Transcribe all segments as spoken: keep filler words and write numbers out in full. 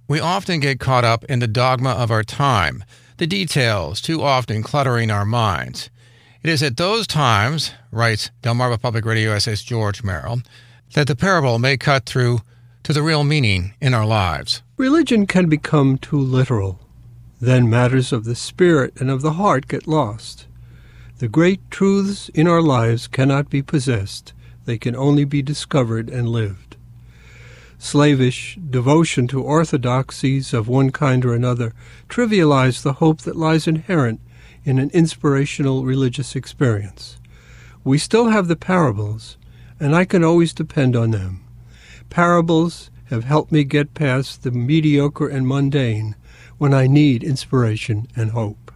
We often get caught up in the dogma of our time, the details too often cluttering our minds. It is at those times, writes Delmarva Public Radio S S George Merrill, that the parable may cut through to the real meaning in our lives. Religion can become too literal. Then matters of the spirit and of the heart get lost. The great truths in our lives cannot be possessed. They can only be discovered and lived. Slavish devotion to orthodoxies of one kind or another trivialize the hope that lies inherent in an inspirational religious experience. We still have the parables, and I can always depend on them. Parables have helped me get past the mediocre and mundane when I need inspiration and hope.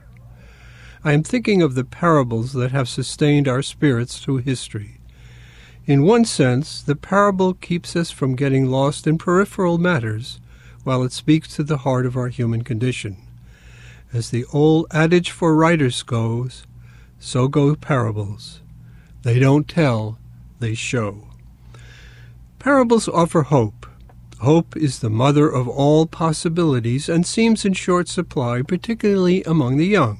I am thinking of the parables that have sustained our spirits through history. In one sense, the parable keeps us from getting lost in peripheral matters, while it speaks to the heart of our human condition. As the old adage for writers goes, so go parables. They don't tell, they show. Parables offer hope. Hope is the mother of all possibilities and seems in short supply, particularly among the young.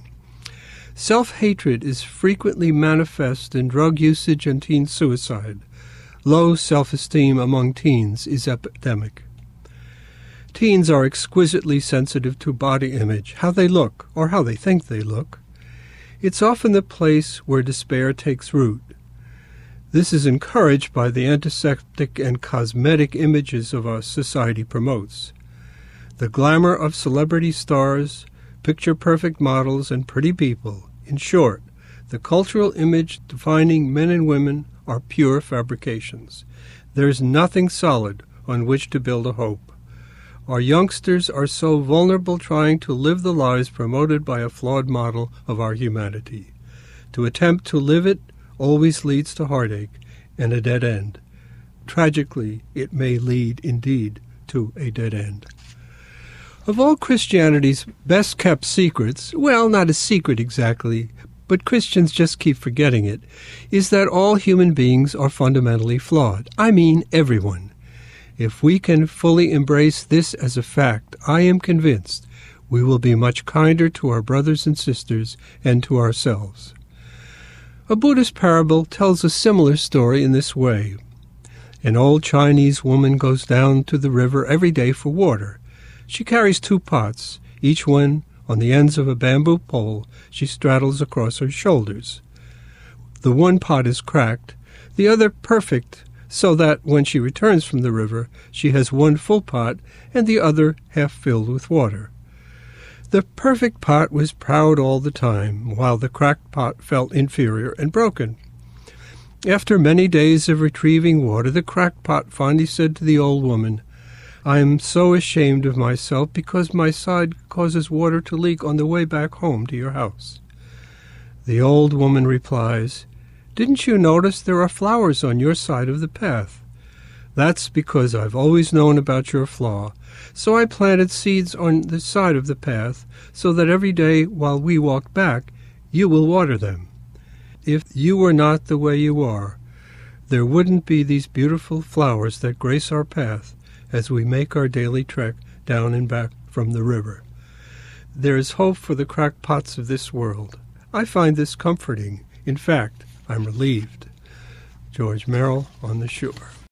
Self-hatred is frequently manifest in drug usage and teen suicide. Low self-esteem among teens is epidemic. Teens are exquisitely sensitive to body image, how they look, or how they think they look. It's often the place where despair takes root. This is encouraged by the antiseptic and cosmetic images of our society promotes. The glamour of celebrity stars, picture-perfect models, and pretty people. In short, the cultural image defining men and women are pure fabrications. There is nothing solid on which to build a hope. Our youngsters are so vulnerable trying to live the lives promoted by a flawed model of our humanity. To attempt to live it always leads to heartache and a dead end. Tragically, it may lead indeed to a dead end. Of all Christianity's best-kept secrets, well, not a secret exactly, but Christians just keep forgetting it, is that all human beings are fundamentally flawed. I mean everyone. If we can fully embrace this as a fact, I am convinced we will be much kinder to our brothers and sisters and to ourselves. A Buddhist parable tells a similar story in this way. An old Chinese woman goes down to the river every day for water. She carries two pots, each one on the ends of a bamboo pole she straddles across her shoulders. The one pot is cracked, the other perfect, so that when she returns from the river, she has one full pot and the other half filled with water. The perfect pot was proud all the time, while the cracked pot felt inferior and broken. After many days of retrieving water, the cracked pot finally said to the old woman, "I am so ashamed of myself because my side causes water to leak on the way back home to your house." The old woman replies, "Didn't you notice there are flowers on your side of the path? That's because I've always known about your flaw, so I planted seeds on the side of the path so that every day while we walk back, you will water them. If you were not the way you are, there wouldn't be these beautiful flowers that grace our path as we make our daily trek down and back from the river. There is hope for the cracked pots of this world. I find this comforting. In fact, I'm relieved." George Merrill, On the Shore.